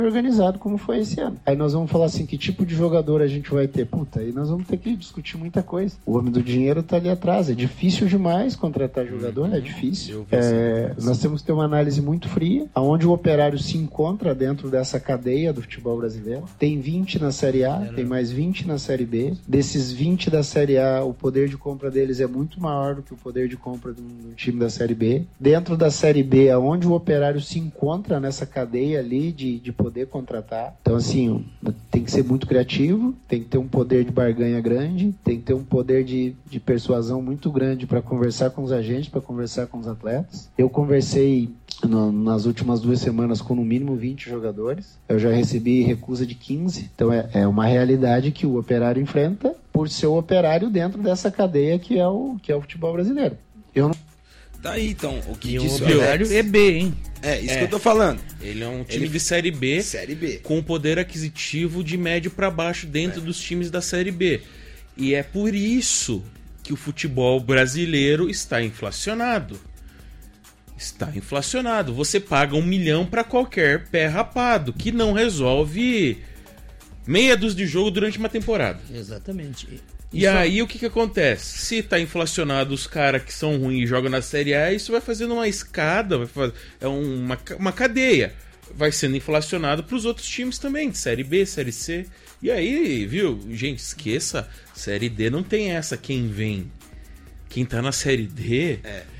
organizado como foi esse ano. Aí nós vamos falar assim, que tipo de jogador a gente vai ter? Puta, aí nós vamos ter que discutir muita coisa. O homem do dinheiro tá ali atrás. É difícil demais contratar jogador, é difícil. Nós temos que ter uma análise muito fria, onde o Operário se encontra dentro dessa cadeia do futebol brasileiro. Tem 20 na Série A, tem mais 20 na Série B. Desses 20 da Série A, o poder de compra deles é muito maior do que o poder de compra de um time da Série B. Dentro da Série B, onde o Operário se encontra nessa cadeia ali de poder contratar. Então, assim, tem que ser muito criativo, tem que ter um poder de barganha grande, tem que ter um poder de persuasão muito grande para conversar com os agentes, para conversar com os atletas. Eu conversei nas últimas 2 semanas com no mínimo 20 jogadores. Eu já recebi recusa de 15. Então, é uma realidade que o Operário enfrenta por ser o Operário dentro dessa cadeia que é o futebol brasileiro. Eu não... Tá aí, então, o que disse o Operário é B, hein? Isso que eu tô falando. Ele é um time de Série B, com poder aquisitivo de médio para baixo dentro dos times da Série B. E é por isso que o futebol brasileiro está inflacionado. Está inflacionado. Você paga 1 milhão para qualquer pé rapado, que não resolve meia dúzia de jogo durante uma temporada. Exatamente. E aí o que acontece? Se tá inflacionado os caras que são ruins e jogam na Série A, isso vai fazendo uma escada, é uma cadeia. Vai sendo inflacionado pros outros times também, de Série B, Série C. E aí, viu? Gente, esqueça, Série D não tem essa, quem vem. Quem tá na Série D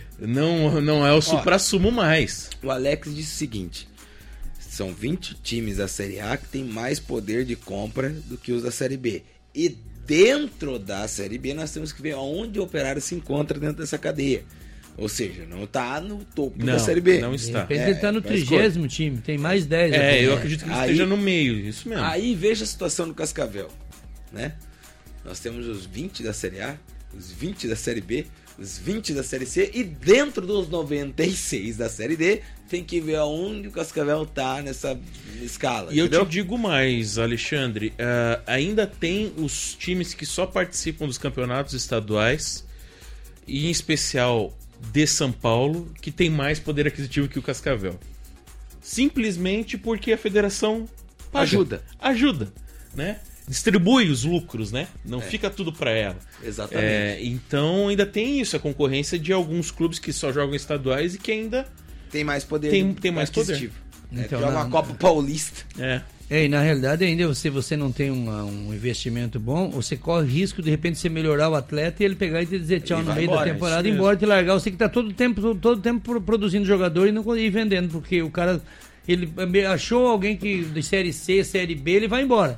não é o suprassumo mais. O Alex disse o seguinte: são 20 times da Série A que tem mais poder de compra do que os da Série B. E dentro da Série B nós temos que ver onde o Operário se encontra dentro dessa cadeia. Ou seja, não está no topo da Série B. Não está. Ele está no 30º time, tem mais 10. Eu acredito que ele esteja no meio, isso mesmo. Aí veja a situação do Cascavel, né? Nós temos os 20 da Série A, os 20 da Série B, os 20 da Série C, e dentro dos 96 da Série D, tem que ver aonde o Cascavel tá nessa escala. E entendeu? Eu te digo mais, Alexandre, ainda tem os times que só participam dos campeonatos estaduais, e em especial de São Paulo, que tem mais poder aquisitivo que o Cascavel. Simplesmente porque a federação ajuda, né? Distribui os lucros, né? Não fica tudo para ela. Exatamente. Então ainda tem isso, a concorrência de alguns clubes que só jogam estaduais e que ainda tem mais poder. Tem mais poder. Então, joga uma Copa Paulista. E na realidade ainda se você não tem um investimento bom, você corre risco de repente você melhorar o atleta e ele pegar e te dizer tchau no meio da temporada e ir embora, te largar. Você que tá todo tempo produzindo jogador e não ir vendendo, porque o cara ele achou alguém que de Série C, Série B, ele vai embora.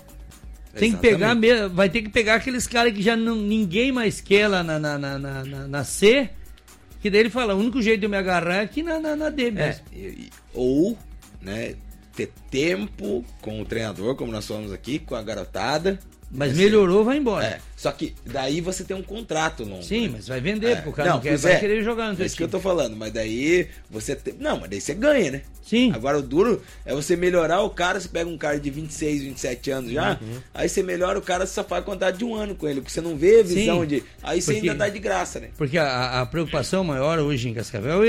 Tem que pegar, vai ter que pegar aqueles caras que já ninguém mais quer lá na C, que daí ele fala, o único jeito de eu me agarrar é aqui na D mesmo. Ou, né, ter tempo com o treinador, como nós falamos aqui, com a garotada. Mas melhorou, vai embora. Só que daí você tem um contrato longo. Sim, mas vai vender, porque o cara não quer, vai querer jogar no teu time. É isso que eu tô falando, mas daí você mas daí você ganha, né? Sim. Agora o duro é você melhorar o cara, você pega um cara de 26, 27 anos já, aí você melhora o cara, você só faz contrato de 1 ano com ele, porque você não vê a visão de... Aí você ainda dá de graça, né? Porque a preocupação maior hoje em Cascavel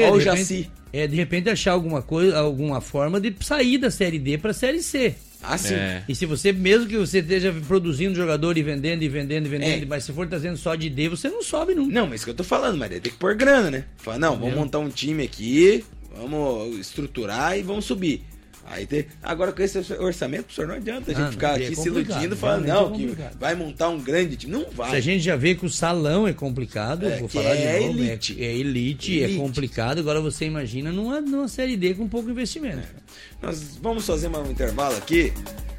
é de repente achar alguma forma de sair da Série D pra Série C. Sim. E se você, mesmo que você esteja produzindo jogador e vendendo, mas se for trazendo só de D, você não sobe nunca. Não, mas isso que eu tô falando, mas tem que pôr grana, né? Fala, vamos montar um time aqui, vamos estruturar e vamos subir. Aí agora com esse orçamento, professor, não adianta a gente ficar aqui se iludindo, falando, que vai montar um grande time. Não vai. Se a gente já vê que o salão é complicado, vou falar de novo, elite. É elite, é complicado. Agora você imagina numa Série D com pouco investimento. Nós vamos fazer um intervalo aqui.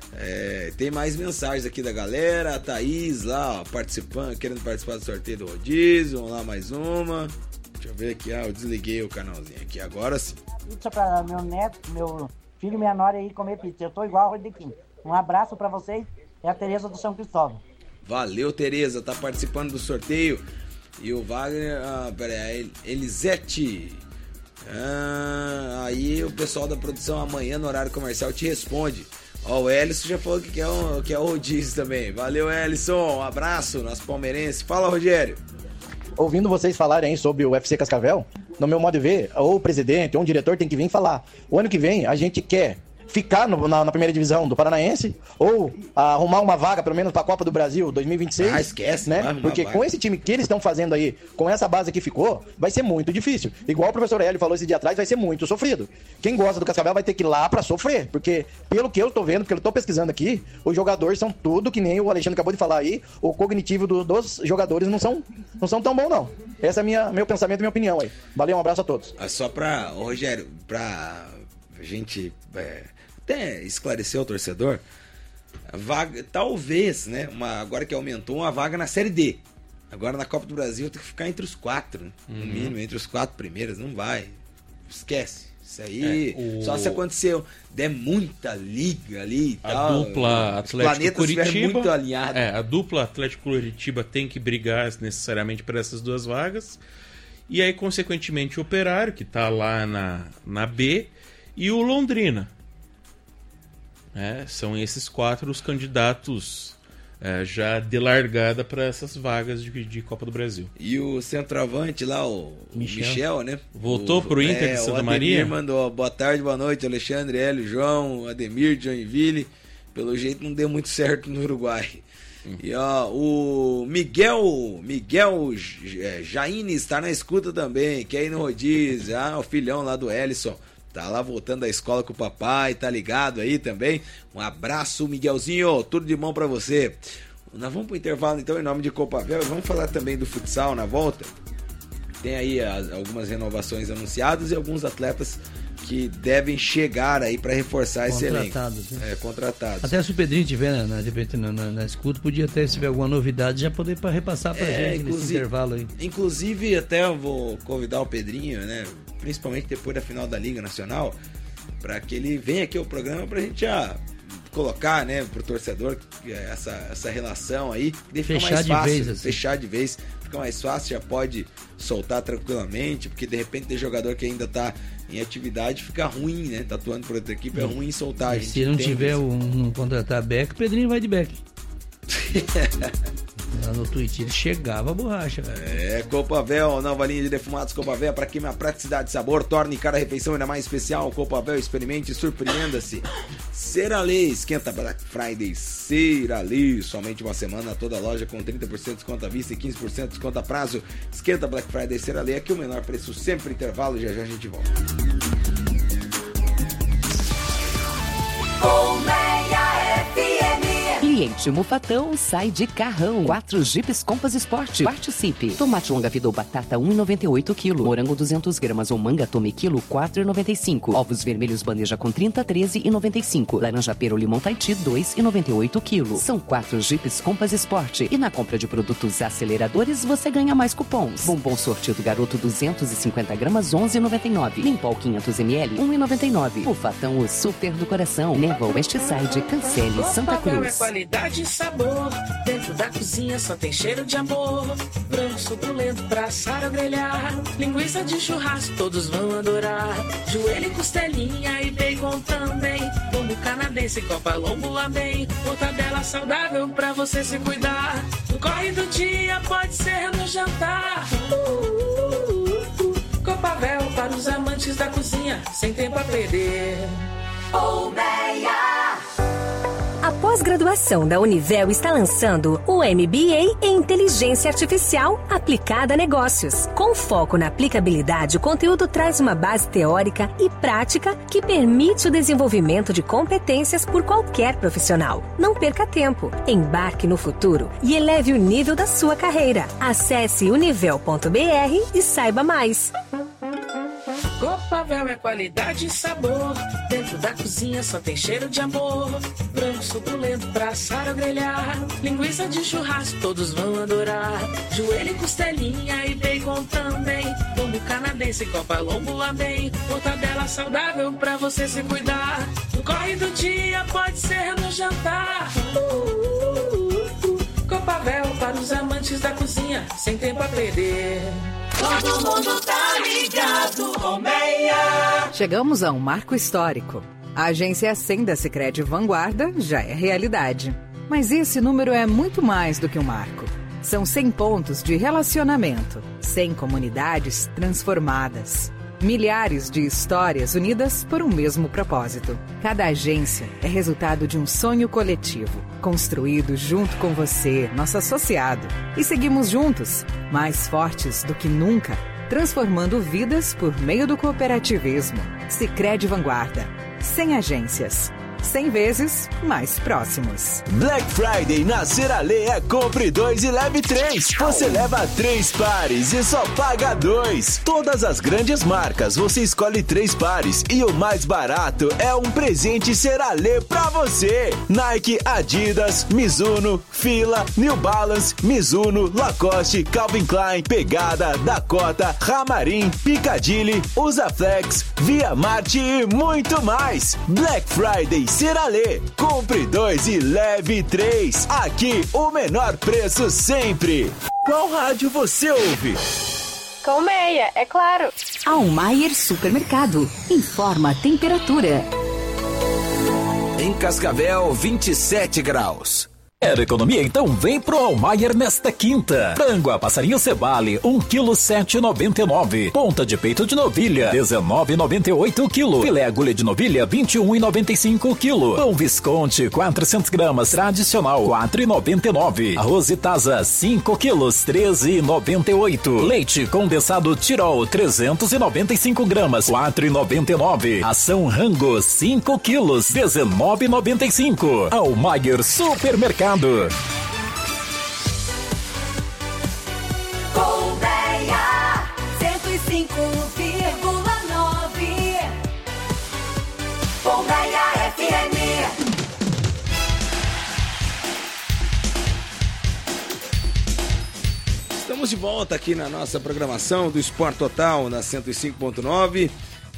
Tem mais mensagens aqui da galera. A Thaís lá, participando, querendo participar do sorteio do rodízio. Vamos lá, mais uma. Deixa eu ver aqui. Eu desliguei o canalzinho aqui. Agora sim. Pizza pra meu neto, meu filho e minha nora aí comer pizza. Eu tô igual a Rodequim. Um abraço pra vocês. É a Tereza do São Cristóvão. Valeu, Tereza. Tá participando do sorteio. E o Wagner... peraí. Elisete. Aí o pessoal da produção amanhã no horário comercial te responde. O Ellison já falou que é o rodízio também. Valeu, Ellison. Um abraço, nosso palmeirense. Fala, Rogério. Ouvindo vocês falarem aí sobre o UFC Cascavel, no meu modo de ver, ou o presidente ou um diretor tem que vir falar. O ano que vem a gente quer ficar na primeira divisão do Paranaense, ou arrumar uma vaga, pelo menos, para a Copa do Brasil 2026. Esquece, né? Porque com esse time que eles estão fazendo aí, com essa base que ficou, vai ser muito difícil. Igual o professor Hélio falou esse dia atrás, vai ser muito sofrido. Quem gosta do Cascavel vai ter que ir lá para sofrer, porque pelo que eu tô vendo, porque eu tô pesquisando aqui, os jogadores são tudo que nem o Alexandre acabou de falar aí, o cognitivo dos jogadores não são tão bom, não. Esse é meu pensamento e minha opinião aí. Valeu, um abraço a todos. Só pra, Rogério, pra gente até esclarecer o torcedor, a vaga, talvez, né, agora que aumentou, uma vaga na Série D. Agora na Copa do Brasil tem que ficar entre os 4, né? No mínimo, entre os 4 primeiros, não vai. Esquece. Isso aí, só se aconteceu, der muita liga ali e tal. A dupla Atlético Curitiba muito alinhado. A dupla Atlético Curitiba tem que brigar necessariamente por essas 2 vagas. E aí, consequentemente, o Operário, que está lá na B, e o Londrina. São esses 4 os candidatos já de largada para essas vagas de Copa do Brasil. E o centroavante lá, o Michel, né? Voltou pro Inter de Santa Maria? Mandou boa tarde, boa noite, Alexandre, Hélio, João, Ademir de Joinville. Pelo jeito não deu muito certo no Uruguai. E o Miguel Jaine está na escuta também, quer ir no rodízio. O filhão lá do Ellison. Tá lá voltando da escola com o papai, tá ligado aí também. Um abraço, Miguelzinho, tudo de bom pra você. Nós vamos pro intervalo então, em nome de Copavel. Vamos falar também do futsal na volta. Tem aí algumas renovações anunciadas e alguns atletas que devem chegar aí para reforçar esse elenco. Contratados. Até se o Pedrinho estiver na escuta, podia até, se tiver alguma novidade, já poder repassar pra gente nesse intervalo aí. Inclusive, até eu vou convidar o Pedrinho, né? Principalmente depois da final da Liga Nacional, para que ele venha aqui ao programa pra gente já colocar, né, pro torcedor essa relação aí, fechar de vez, assim. Fechar de vez, fica mais fácil, já pode soltar tranquilamente, porque de repente tem jogador que ainda tá em atividade, fica ruim, né, tá atuando por outra equipe, é ruim soltar. A gente se não tiver um contratar back, o Pedrinho vai de back. Lá no Twitch ele chegava a borracha, velho. Copavel, nova linha de defumados Copavel, para que minha praticidade e sabor torne cada refeição ainda mais especial. Copavel, experimente e surpreenda-se. Ceralê, esquenta Black Friday, Ceralê, somente uma semana, toda loja com 30% de desconto à vista e 15% de desconto a prazo. Esquenta Black Friday, Ceralê, aqui o menor preço sempre intervalo, já a gente volta. Cliente Mufatão sai de carrão. 4 Jeeps Compass Sport. Participe. Tomate longa vida ou batata 1,98 kg. Morango 200 gramas ou manga tome quilo 4,95. Ovos vermelhos bandeja com 30 13,95. Laranja pera ou limão Tahiti 2,98 kg. São 4 Jeeps Compass Sport. E na compra de produtos aceleradores você ganha mais cupons. Bombom sortido garoto 250 gramas 11,99. Limpol 500 ml 1,99. Mufatão, o super do coração. Neva Westside, Cancele, Santa Cruz. Qualidade e sabor, dentro da cozinha só tem cheiro de amor. Frango suculento pra assar ou grelhar, linguiça de churrasco todos vão adorar. Joelho e costelinha e bacon também, pombo canadense, copa lombo lá bem. Mortadela saudável pra você se cuidar, no corre do dia pode ser no jantar. Copavel para os amantes da cozinha, sem tempo a perder. A pós-graduação da Univel está lançando o MBA em Inteligência Artificial aplicada a negócios. Com foco na aplicabilidade, o conteúdo traz uma base teórica e prática que permite o desenvolvimento de competências por qualquer profissional. Não perca tempo, embarque no futuro e eleve o nível da sua carreira. Acesse univel.br e saiba mais. Copavel é qualidade e sabor, dentro da cozinha só tem cheiro de amor. Frango suculento pra assar ou grelhar, linguiça de churrasco todos vão adorar. Joelho e costelinha e bacon também, pombo canadense, copa lombo lá bem. Mortadela saudável pra você se cuidar, no corre do dia pode ser no jantar. Copavel para os amantes da cozinha, sem tempo a perder. Todo mundo tá ligado, Colmeia. Chegamos a um marco histórico. A agência 100 da Sicredi Vanguarda já é realidade. Mas esse número é muito mais do que um marco. São 100 pontos de relacionamento, 100 comunidades transformadas. Milhares de histórias unidas por um mesmo propósito. Cada agência é resultado de um sonho coletivo, construído junto com você, nosso associado. E seguimos juntos, mais fortes do que nunca, transformando vidas por meio do cooperativismo. Sicredi Vanguarda. 100 agências. 100 vezes mais próximos. Black Friday na Seralê é compre 2 e leve 3. Você leva 3 pares e só paga 2. Todas as grandes marcas, você escolhe 3 pares e o mais barato é um presente Seralê pra você. Nike, Adidas, Mizuno, Fila, New Balance, Mizuno, Lacoste, Calvin Klein, Pegada, Dakota, Ramarim, Piccadilly, Usaflex, Via Marte e muito mais. Black Friday Seralê. Compre 2 e leve 3. Aqui o menor preço sempre. Qual rádio você ouve? Colmeia, é claro. Almayer Supermercado. Informa a temperatura. Em Cascavel, 27 graus. Era economia? Então vem pro Almayer nesta quinta. Frango a passarinho Cebale, 1 kg 7,99. Ponta de peito de novilha, 19,98 o quilo. Filé agulha de novilha, 21,95 o quilo. Pão Visconti, 400 gramas, tradicional, 4,99. Arroz Itasa, 5 quilos, 13,98. Leite condensado Tirol, 395 gramas, 4,99. Ação Rango, 5 quilos, 19,95. Almayer Supermercado. Colmeia 105,9. Colmeia FM. Estamos de volta aqui na nossa programação do Esporte Total na 105.9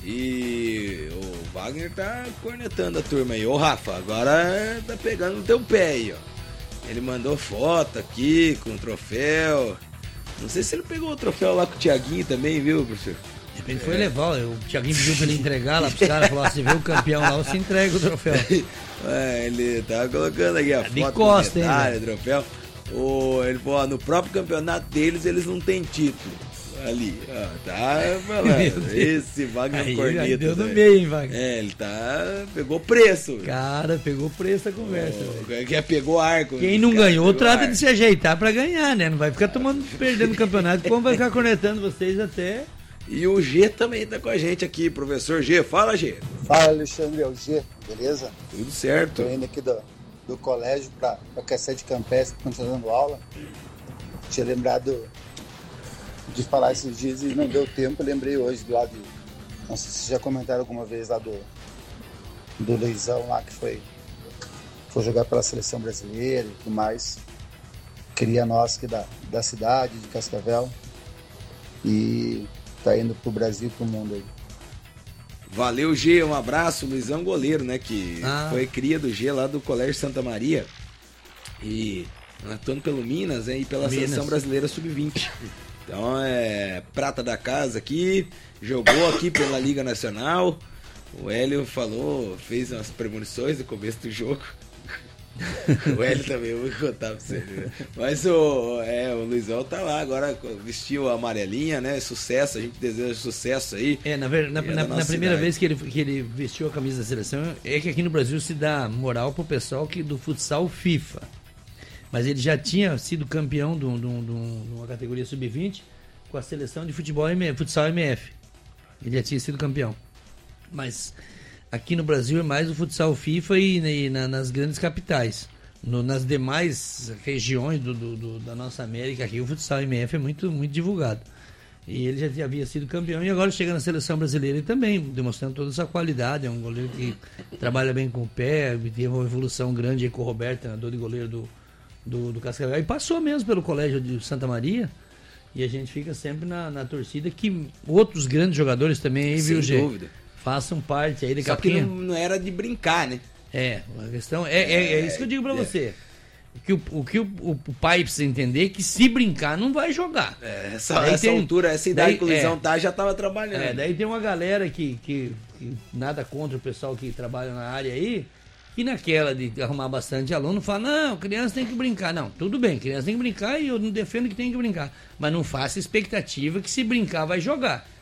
e o Wagner tá cornetando a turma aí. Ô Rafa, agora tá pegando no teu pé aí, ó. Ele mandou foto aqui com o troféu. Não sei se ele pegou o troféu lá com o Thiaguinho também, viu, professor? De repente foi levar. O Thiaguinho pediu pra ele entregar lá pros caras. Falou: se vê o campeão lá, você entrega o troféu. Ele tá colocando aqui a foto costa, do medalha, o troféu. Ele falou: no próprio campeonato deles, eles não têm título. Ali, ó, tá falando. Esse Wagner Corneta. Deu no meio, hein, Wagner? Ele pegou preço. Cara, pegou preço a conversa. Pegou arco. Quem não ganhou, trata de se ajeitar pra ganhar, né? Não vai ficar perdendo o campeonato, como vai ficar cornetando vocês até. E o G também tá com a gente aqui, professor G. Fala, G. Fala, Alexandre, é o G, beleza? Tudo certo. Tô indo aqui do colégio pra Cacete de Campestre, continuando dando aula. Tinha lembrado de falar esses dias e não deu tempo, eu lembrei hoje lá de... Não sei se vocês já comentaram alguma vez lá do Luizão lá, que foi jogar pela seleção brasileira e tudo mais. Cria nossa aqui da cidade, de Cascavel. E tá indo pro Brasil e pro mundo aí. Valeu, G, um abraço. Luizão goleiro, né, que foi cria do G lá do Colégio Santa Maria. E atuando pelo Minas, e pela Seleção Brasileira Sub-20. Então prata da casa aqui, jogou aqui pela Liga Nacional. O Hélio fez umas premonições no começo do jogo. O Hélio também, eu vou contar pra você. Né? Mas o Luizão tá lá, agora vestiu a amarelinha, né? Sucesso, a gente deseja sucesso aí. Na primeira vez que ele vestiu a camisa da seleção, é que aqui no Brasil se dá moral pro pessoal do futsal FIFA. Mas ele já tinha sido campeão de uma categoria sub-20 com a seleção de futsal MF. Ele já tinha sido campeão. Mas aqui no Brasil é mais o futsal FIFA e nas grandes capitais. Nas demais regiões da nossa América, aqui o futsal MF é muito, muito divulgado. E ele já havia sido campeão e agora chega na seleção brasileira e também demonstrando toda essa qualidade. É um goleiro que trabalha bem com o pé, teve uma evolução grande aí com o Roberto, treinador de goleiro do Cascavel, e passou mesmo pelo colégio de Santa Maria, e a gente fica sempre na torcida que outros grandes jogadores também, viu, Gê? Sem dúvida. Façam parte aí. Só que não era de brincar, né? A questão é isso que eu digo pra você. O que o pai precisa entender é que se brincar não vai jogar. Essa altura, essa idade que o Luizão já tava trabalhando. Daí tem uma galera que nada contra o pessoal que trabalha na área aí, e naquela de arrumar bastante aluno, fala: não, criança tem que brincar. Não, tudo bem, criança tem que brincar e eu não defendo que tem que brincar. Mas não faça expectativa que se brincar vai jogar.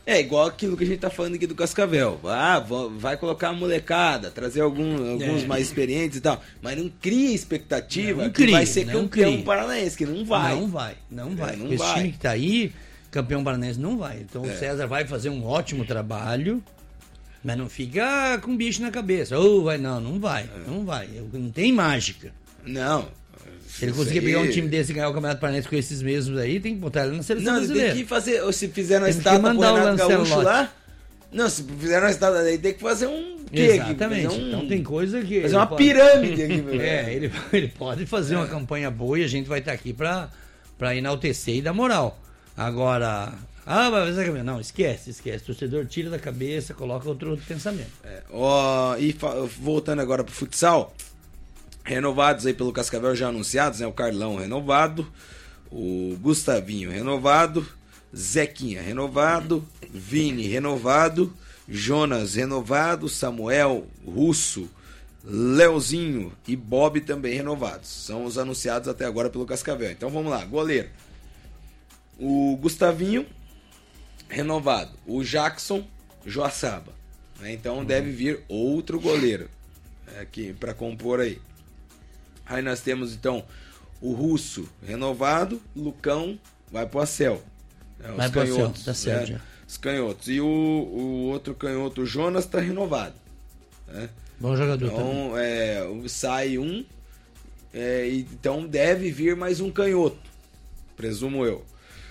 É igual aquilo que a gente tá falando aqui do Cascavel. Vai colocar a molecada, trazer alguns mais experientes e tal. Mas não cria expectativa que vai ser campeão paranaense, que não vai. Não vai. Esse time que tá aí, campeão paranaense, não vai. Então o César vai fazer um ótimo trabalho, mas não fica com bicho na cabeça. Não vai. Não vai. Não tem mágica. Não. Se ele conseguir pegar um time desse e ganhar o Campeonato Paranaense com esses mesmos aí, tem que botar ele na seleção brasileira. Tem que fazer, ou se fizer na estátua pro Renato Gaúcho lá... Não, se fizer na estátua aí, tem que fazer um... Exatamente. Então tem coisa que... Fazer uma pirâmide aqui, meu ele pode fazer uma campanha boa e a gente vai estar aqui pra enaltecer e dar moral. Agora... não, esquece. O torcedor tira da cabeça, coloca outro pensamento. E voltando agora pro futsal... Renovados aí pelo Cascavel já anunciados, né? O Carlão renovado, o Gustavinho renovado, Zequinha renovado, Vini renovado, Jonas renovado, Samuel, Russo, Leozinho e Bob também renovados. São os anunciados até agora pelo Cascavel. Então vamos lá, goleiro. O Gustavinho renovado, o Jackson Joaçaba. Né? Então deve vir outro goleiro aqui para compor aí. Aí nós temos então o Russo renovado, Lucão vai pro Acel. Vai pro Acel, tá certo. Os canhotos. E o outro canhoto, o Jonas, tá renovado. Né? Bom jogador então, sai um, então deve vir mais um canhoto, presumo eu.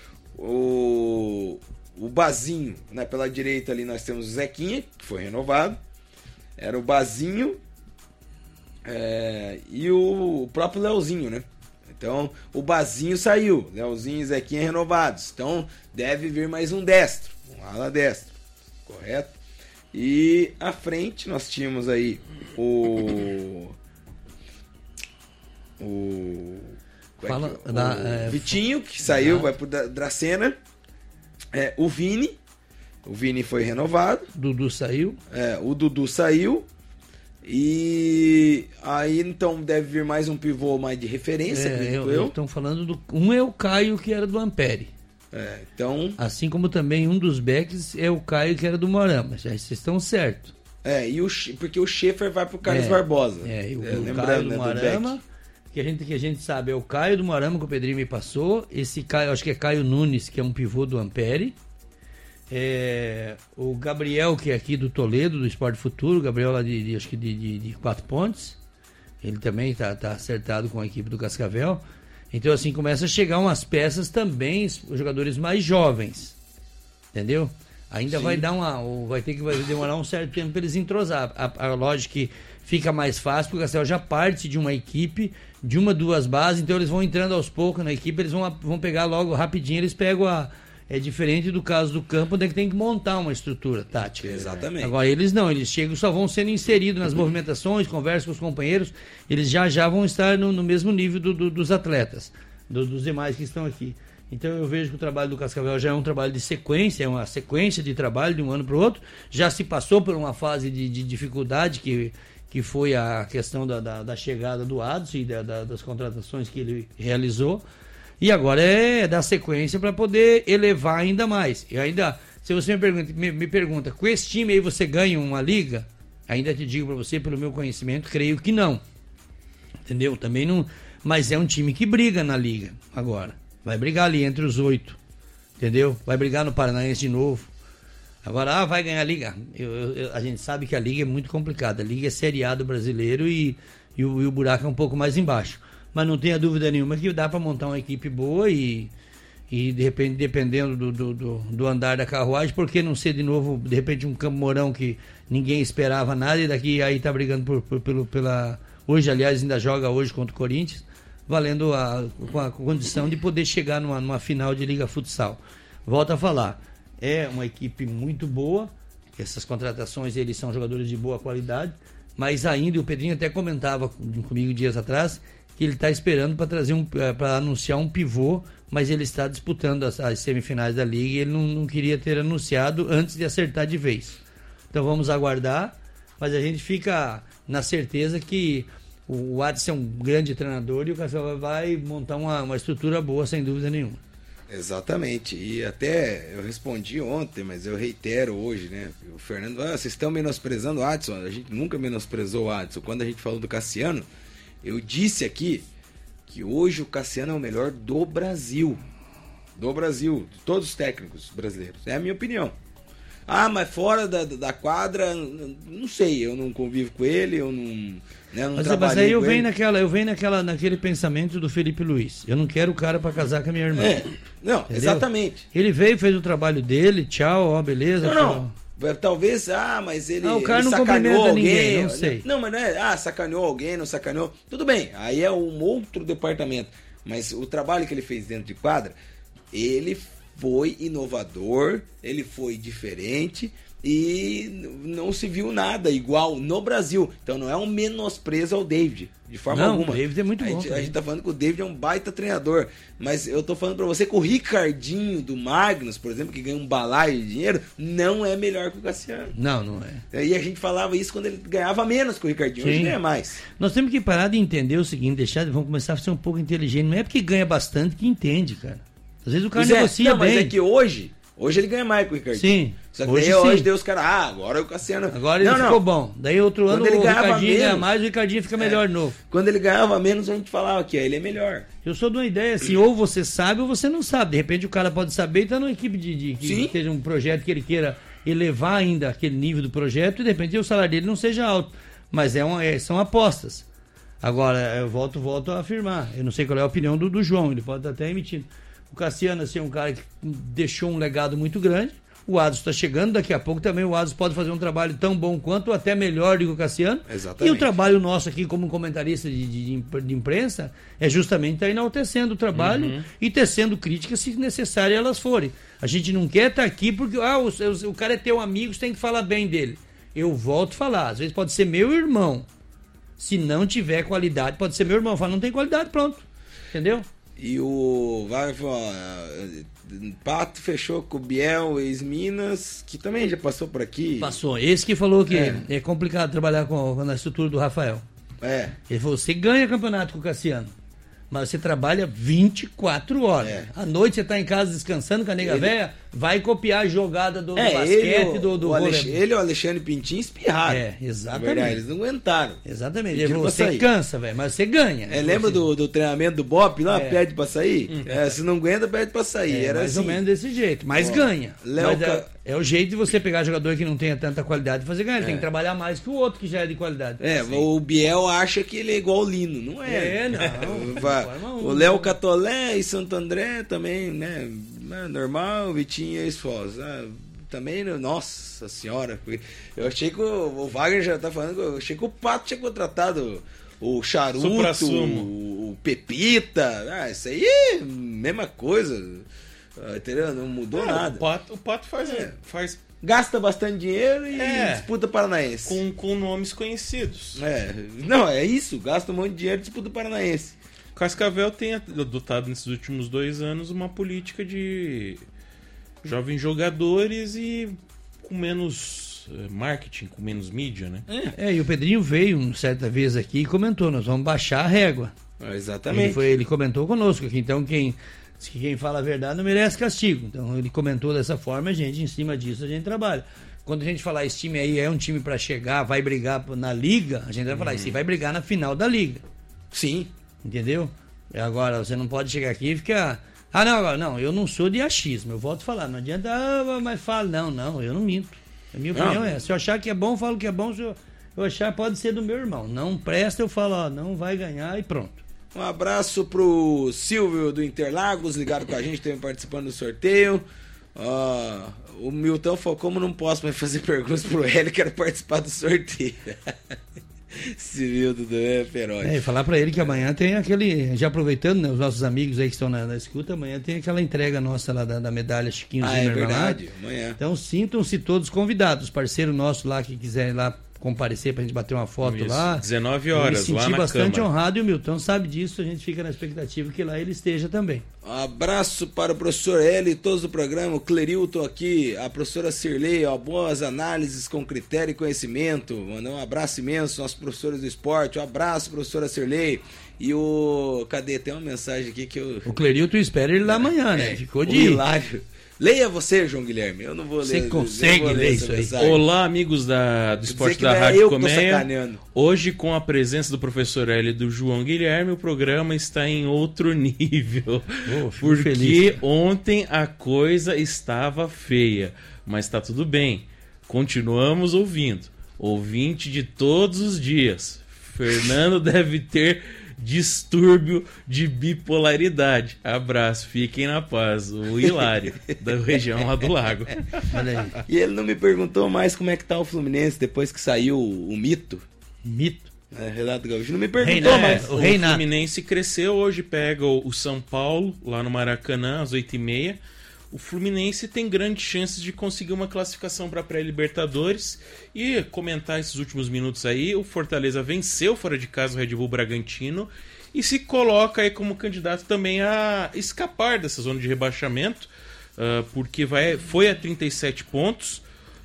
O Bazinho, né, pela direita ali nós temos o Zequinha, que foi renovado. Era o Bazinho. E o próprio Leozinho, né? Então, o Bazinho saiu. Leozinho e Zequinha renovados. Então, deve vir mais um destro. Um ala destro. Correto? E à frente nós tínhamos aí o Vitinho, que saiu, vai pro Dracena. O Vini. O Vini foi renovado. Dudu saiu. O Dudu saiu. E aí então deve vir mais um pivô mais de referência, acredito eu. Estão falando um é o Caio, que era do Ampere. Então... Assim como também um dos backs é o Caio, que era do Morama. Já vocês estão certos. Porque o Schaefer vai pro Carlos Barbosa. O Caio do Morama, que a gente sabe, é o Caio do Morama que o Pedrinho me passou. Esse Caio, acho que é Caio Nunes, que é um pivô do Ampere. O Gabriel, que é aqui do Toledo, do Esporte Futuro, o Gabriel lá acho que de 4 Pontes, ele também tá acertado com a equipe do Cascavel. Então assim, começa a chegar umas peças também, os jogadores mais jovens, entendeu? Ainda vai demorar um certo tempo para eles entrosar. A lógica que fica mais fácil, porque o Cascavel já parte de uma equipe, de 2 bases, então eles vão entrando aos poucos na equipe, eles vão pegar logo rapidinho, eles pegam É diferente do caso do campo, onde é que tem que montar uma estrutura tática. Exatamente. Agora eles não, eles chegam, só vão sendo inseridos nas movimentações, conversam com os companheiros, eles já vão estar no mesmo nível dos atletas, dos demais que estão aqui. Então eu vejo que o trabalho do Cascavel já é um trabalho de sequência, é uma sequência de trabalho de um ano para o outro. Já se passou por uma fase de dificuldade que foi a questão da chegada do Adson e das contratações que ele realizou. E agora é dar sequência para poder elevar ainda mais. E ainda, se você me pergunta, com esse time aí você ganha uma liga? Ainda te digo para você, pelo meu conhecimento, creio que não. Entendeu? Também não. Mas é um time que briga na liga agora. Vai brigar ali entre os 8. Entendeu? Vai brigar no Paranaense de novo. Agora, vai ganhar a liga. A gente sabe que a liga é muito complicada. A liga é Série A do brasileiro e o buraco é um pouco mais embaixo. Mas não tenha dúvida nenhuma que dá para montar uma equipe boa e de repente, dependendo do andar da carruagem, por que não ser de novo, de repente, um Campo Mourão que ninguém esperava nada e daqui aí tá brigando pela... Hoje, aliás, ainda joga hoje contra o Corinthians, valendo com a condição de poder chegar numa final de Liga Futsal. Volto a falar, é uma equipe muito boa, essas contratações, eles são jogadores de boa qualidade, mas ainda, e o Pedrinho até comentava comigo dias atrás, que ele está esperando para anunciar um pivô, mas ele está disputando as semifinais da Liga e ele não queria ter anunciado antes de acertar de vez. Então vamos aguardar, mas a gente fica na certeza que o Adson é um grande treinador e o Cascavel vai montar uma estrutura boa, sem dúvida nenhuma. Exatamente, e até eu respondi ontem, mas eu reitero hoje, né? O Fernando, vocês estão menosprezando o Adson. A gente nunca menosprezou o Adson. Quando a gente falou do Cassiano, eu disse aqui que hoje o Cassiano é o melhor do Brasil, de todos os técnicos brasileiros, é a minha opinião. Mas fora da quadra, não sei, eu não convivo com ele, eu não trabalhei mas aí eu com venho ele. naquele pensamento do Felipe Luiz. Eu não quero o cara pra casar com a minha irmã. Não, entendeu? Exatamente. Ele veio, fez o trabalho dele, tchau, beleza. Não. Talvez, mas ele, o cara ele não sacaneou alguém. Ninguém, não sei. Não, mas não é, sacaneou alguém, não sacaneou. Tudo bem, aí é um outro departamento. Mas o trabalho que ele fez dentro de quadra, ele foi inovador, ele foi diferente e não se viu nada igual no Brasil. Então não é um menosprezo ao David, de forma alguma. O David é muito bom. A gente tá falando que o David é um baita treinador, mas eu tô falando pra você que o Ricardinho do Magnus, por exemplo, que ganha um balaio de dinheiro, não é melhor que o Cassiano. Não é. E a gente falava isso quando ele ganhava menos que o Ricardinho, hoje ganha mais. Nós temos que parar de entender o seguinte, vamos começar a ser um pouco inteligente. Não é porque ganha bastante que entende, cara. Às vezes o cara negocia bem. Mas é que hoje ele ganha mais que o Ricardinho. Sim. Só que hoje deu os caras, agora o Cassiano... Agora ele ficou bom. Daí outro ano o Ricardinho ganha mais, o Ricardinho fica melhor de novo. Quando ele ganhava menos, a gente falava que ele é melhor. Eu sou de uma ideia assim, ou você sabe ou você não sabe. De repente o cara pode saber e tá numa equipe que esteja um projeto que ele queira elevar ainda aquele nível do projeto e de repente o salário dele não seja alto. Mas são apostas. Agora, eu volto a afirmar. Eu não sei qual é a opinião do João, ele pode estar até emitindo. O Cassiano assim, é um cara que deixou um legado muito grande. O Adson está chegando, daqui a pouco também o Adson pode fazer um trabalho tão bom quanto, ou até melhor do que o Cassiano. Exatamente. E o trabalho nosso aqui como comentarista de imprensa é justamente estar enaltecendo o trabalho e tecendo críticas se necessárias elas forem. A gente não quer estar aqui porque o cara é teu amigo, você tem que falar bem dele. Eu volto a falar, às vezes pode ser meu irmão. Se não tiver qualidade, pode ser meu irmão. Fala, não tem qualidade, pronto. Entendeu? E o Pato fechou com o Biel, ex-Minas, que também já passou por aqui. Passou. Esse que falou que é complicado trabalhar na estrutura do Rafael. Ele falou, você ganha campeonato com o Cassiano, mas você trabalha 24 horas. À noite você está em casa descansando com a nega véia, vai copiar a jogada do basquete, do vôlei. Ele e o Alexandre Pintinho espirraram. Exatamente. Verdade, eles não aguentaram. Exatamente. Ele falou, você cansa, velho, mas você ganha. Lembra do treinamento do Bop lá? Pede pra sair? Se não aguenta, pede pra sair. Era mais assim. ou menos desse jeito, mas ganha. É o jeito de você pegar jogador que não tenha tanta qualidade e fazer ganhar. Ele tem que trabalhar mais que o outro que já é de qualidade. O Biel acha que ele é igual o Lino. Não é. Não. O Léo Catolé e Santo André também, né? Normal, Vitinho e Esfoz. Também, nossa senhora. Eu achei que o Wagner já tá falando. Eu achei que o Pato tinha contratado o Charuto, o Pepita. Isso aí é mesma coisa. Entendeu? Não mudou nada. O Pato faz gasta bastante dinheiro e disputa Paranaense. Com nomes conhecidos. Não, é isso. Gasta um monte de dinheiro e disputa Paranaense. Cascavel tem adotado nesses últimos 2 anos uma política de jovens jogadores e com menos marketing, com menos mídia, né? E o Pedrinho veio certa vez aqui e comentou, nós vamos baixar a régua. Exatamente. Ele comentou conosco aqui, então quem fala a verdade não merece castigo. Então ele comentou dessa forma, em cima disso a gente trabalha. Quando a gente falar esse time aí é um time para chegar, vai brigar na liga, a gente vai falar, esse vai brigar na final da liga. Sim. Entendeu? Agora, você não pode chegar aqui e ficar... não, eu não sou de achismo, eu volto a falar, não adianta, mas fala, não, eu não minto. A minha opinião é, se eu achar que é bom, falo que é bom, se eu achar, pode ser do meu irmão. Não presta, eu falo, não vai ganhar e pronto. Um abraço pro Silvio do Interlagos, ligado com a gente, também participando do sorteio. O Milton falou, como não posso mais fazer perguntas pro Hélio, quero participar do sorteio. Civildo é feroz. Falar pra ele que amanhã tem aquele, já aproveitando, né, os nossos amigos aí que estão na escuta, amanhã tem aquela entrega nossa lá da medalha Chiquinho Zimmermann. É verdade, amanhã. Então sintam-se todos convidados, parceiro nosso lá que quiser ir lá comparecer pra gente bater uma foto lá. 19 horas, lá na Câmara. Eu me senti bastante honrado e o Milton sabe disso, a gente fica na expectativa que lá ele esteja também. Um abraço para o professor Hélio e todos do programa, o Clerilton aqui, a professora Cirlei, ó, boas análises com critério e conhecimento. Mandar um abraço imenso, nossos professores do esporte. Um abraço, professora Cirlei. E o... Cadê? Tem uma mensagem aqui que eu... O Clerilton espera ele lá amanhã, né? Ficou de... Hilário. Leia você, João Guilherme. Eu não vou ler. Você consegue ler isso aí. Mensagem. Olá, amigos do Esporte da Rádio Colmeia. Hoje, com a presença do professor Hélio e do João Guilherme, o programa está em outro nível. Porque feliz, ontem a coisa estava feia. Mas está tudo bem. Continuamos ouvindo. Ouvinte de todos os dias. Fernando deve ter distúrbio de bipolaridade. Abraço, fiquem na paz. O Hilário, da região lá do Lago. Olha aí. E ele não me perguntou mais como é que tá o Fluminense depois que saiu o mito. Mito? Renato Gaúcho não me perguntou mais. O Fluminense cresceu, hoje pega o São Paulo, lá no Maracanã, às 8h30. O Fluminense tem grandes chances de conseguir uma classificação para a pré-Libertadores. E comentar esses últimos minutos aí, o Fortaleza venceu fora de casa o Red Bull Bragantino e se coloca aí como candidato também a escapar dessa zona de rebaixamento, porque foi a 37 pontos,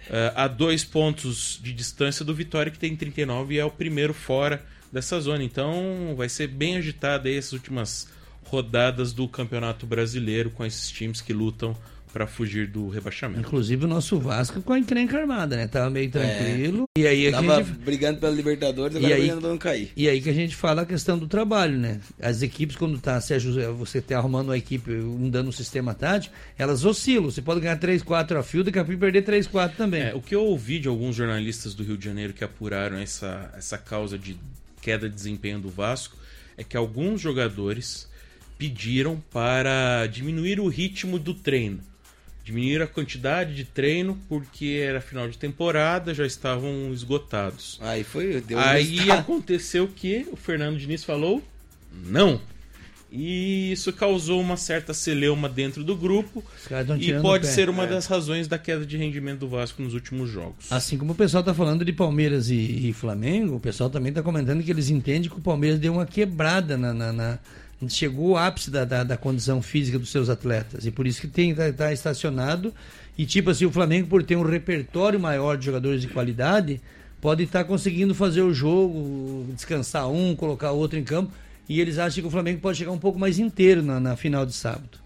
a 2 pontos de distância do Vitória, que tem 39 e é o primeiro fora dessa zona. Então vai ser bem agitada aí essas últimas rodadas do Campeonato Brasileiro com esses times que lutam para fugir do rebaixamento. Inclusive o nosso Vasco com a encrenca armada, né? Tava meio tranquilo. E aí tava brigando pela Libertadores, agora brigando pra não cair. E aí que a gente fala a questão do trabalho, né? As equipes, quando você tá arrumando uma equipe, dando um sistema tático, elas oscilam. Você pode ganhar 3-4 a fio, daqui a pouco perder 3-4 também. O que eu ouvi de alguns jornalistas do Rio de Janeiro que apuraram essa causa de queda de desempenho do Vasco é que alguns jogadores pediram para diminuir o ritmo do treino, diminuir a quantidade de treino, porque era final de temporada, já estavam esgotados. Aí aconteceu que o Fernando Diniz falou não. E isso causou uma certa celeuma dentro do grupo e pode ser uma das razões da queda de rendimento do Vasco nos últimos jogos. Assim como o pessoal está falando de Palmeiras e Flamengo, o pessoal também está comentando que eles entendem que o Palmeiras deu uma quebrada chegou ao ápice da condição física dos seus atletas, e por isso que tá estacionado. E tipo assim, o Flamengo, por ter um repertório maior de jogadores de qualidade, pode estar conseguindo fazer o jogo, descansar colocar outro em campo, e eles acham que o Flamengo pode chegar um pouco mais inteiro na final de sábado.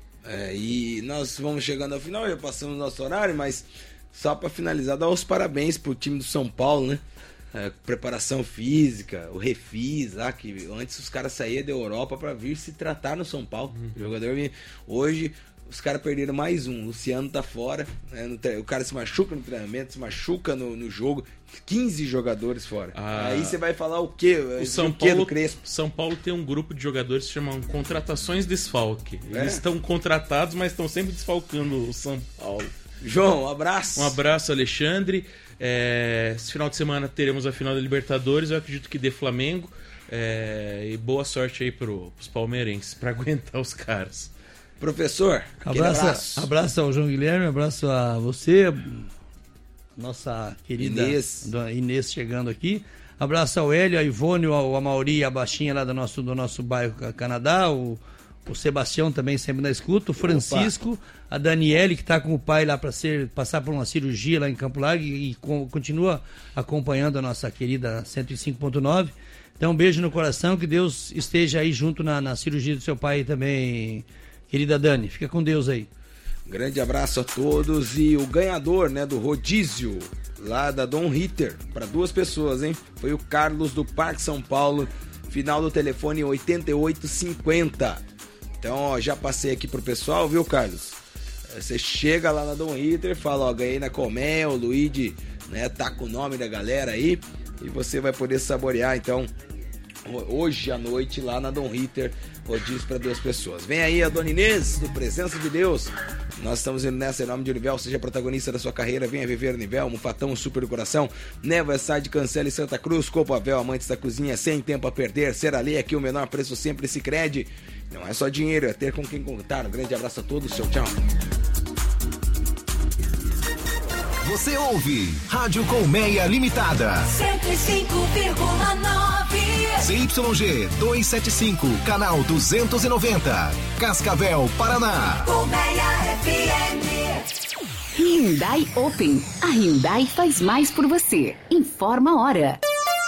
E nós vamos chegando ao final, já passamos o nosso horário, mas só para finalizar, dar os parabéns pro time do São Paulo, né? Preparação física, o Refis lá, que antes os caras saíam da Europa para vir se tratar no São Paulo. O jogador hoje os caras perderam mais um. O Luciano tá fora, né? O cara se machuca no treinamento, se machuca no jogo. 15 jogadores fora. Aí você vai falar o quê? São Paulo tem um grupo de jogadores que se chamam Contratações Desfalque. Eles estão contratados, mas estão sempre desfalcando o São Paulo. João, um abraço. Um abraço, Alexandre. Esse final de semana teremos a final da Libertadores. Eu acredito que dê Flamengo. E boa sorte aí pros palmeirenses para aguentar os caras. Professor, abraço ao João Guilherme, abraço a você, nossa querida Inês chegando aqui. Abraço ao Hélio, a Ivone, ao Amauri, a Baixinha lá do nosso bairro Canadá, o Sebastião também sempre na escuta, o Francisco, a Daniele, que está com o pai lá para passar por uma cirurgia lá em Campo Largo e continua acompanhando a nossa querida 105.9. Então um beijo no coração, que Deus esteja aí junto na cirurgia do seu pai também, querida Dani. Fica com Deus aí. Grande abraço a todos. E o ganhador, né, do rodízio lá da Dom Ritter, para 2 pessoas, hein? Foi o Carlos do Parque São Paulo, final do telefone 8850. Então, já passei aqui pro pessoal, viu, Carlos? Você chega lá na Dom Ritter, fala, ganhei na Colmeia, o Luigi, né, tá com o nome da galera aí, e você vai poder saborear, então, hoje à noite lá na Dom Ritter, rodízio para 2 pessoas. Vem aí a Dona Inês, do Presença de Deus. Nós estamos indo nessa, em nome de Univel. Seja protagonista da sua carreira, venha viver Univel. Mufatão, super do coração. Neva, Side, Cancela e Santa Cruz. Copavel, amantes da cozinha, sem tempo a perder. Serali, aqui o menor preço sempre se crede. Não é só dinheiro, é ter com quem contar. Um grande abraço a todos, tchau. Você ouve Rádio Colmeia Limitada 105,9 CYG 275, canal 290. Cascavel, Paraná. Colmeia FM. Hyundai Open. A Hyundai faz mais por você. Informa a hora.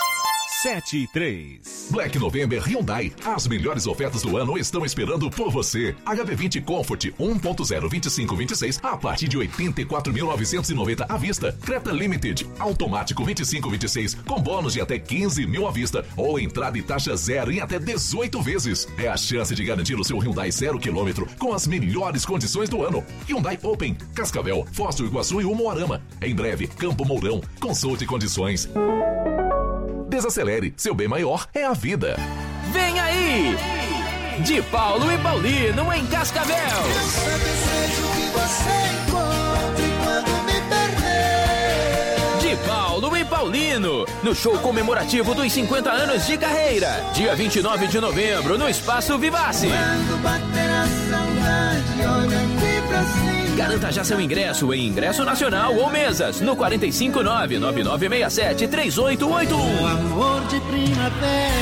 7:03. Black November Hyundai. As melhores ofertas do ano estão esperando por você. HB20 Comfort 1.0 2526 a partir de 84.990 à vista. Creta Limited automático 2526 com bônus de até 15 mil à vista ou entrada e taxa zero em até 18 vezes. É a chance de garantir o seu Hyundai 0 km com as melhores condições do ano. Hyundai Open, Cascavel, Foz do Iguaçu e Umuarama. Em breve, Campo Mourão. Consulte condições. Desacelere, seu bem maior é a vida. Vem aí! De Paulo e Paulino em Cascavel. Eu só desejo que você encontre quando me perder. De Paulo e Paulino, no show comemorativo dos 50 anos de carreira. Dia 29 de novembro, no Espaço Vivace. Quando bater a saudade, olha aqui pra cima. Garanta já seu ingresso em Ingresso Nacional ou Mesas no 459-9967-3881. Amor de primavera.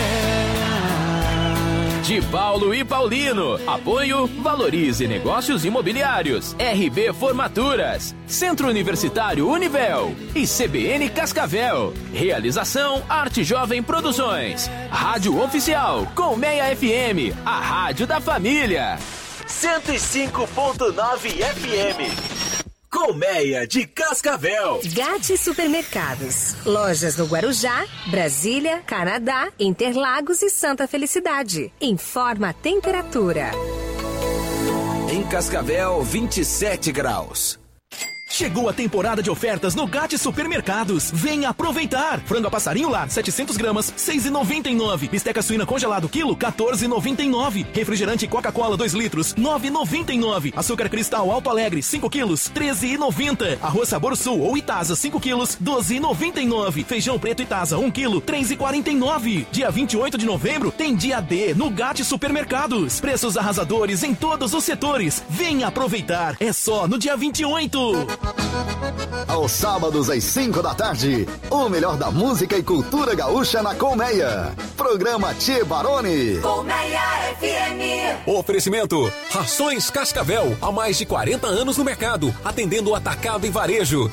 De Paulo e Paulino. Apoio Valorize Negócios Imobiliários. RB Formaturas. Centro Universitário Univel. E CBN Cascavel. Realização Arte Jovem Produções. Rádio Oficial Colmeia FM. A rádio da família. 105.9 FM. Colmeia de Cascavel. Gatti Supermercados. Lojas no Guarujá, Brasília, Canadá, Interlagos e Santa Felicidade. Informa a temperatura. Em Cascavel, 27 graus. Chegou a temporada de ofertas no Gatti Supermercados. Venha aproveitar. Frango a passarinho lar, 700 gramas, 6,99. Bisteca suína congelado, quilo, 14,99. Refrigerante Coca-Cola, 2 litros, 9,99. Açúcar cristal Alto Alegre, 5 quilos, 13,90. Arroz Sabor Sul ou Itasa, 5 quilos, 12,99. Feijão preto Itasa, 1 quilo, 3,49. Dia 28 de novembro tem dia D no Gatti Supermercados. Preços arrasadores em todos os setores. Venha aproveitar. É só no dia 28. Aos sábados às 5 da tarde, o melhor da música e cultura gaúcha na Colmeia. Programa Tchê Baroni. Colmeia FM. Oferecimento Rações Cascavel, há mais de 40 anos no mercado, atendendo atacado e varejo.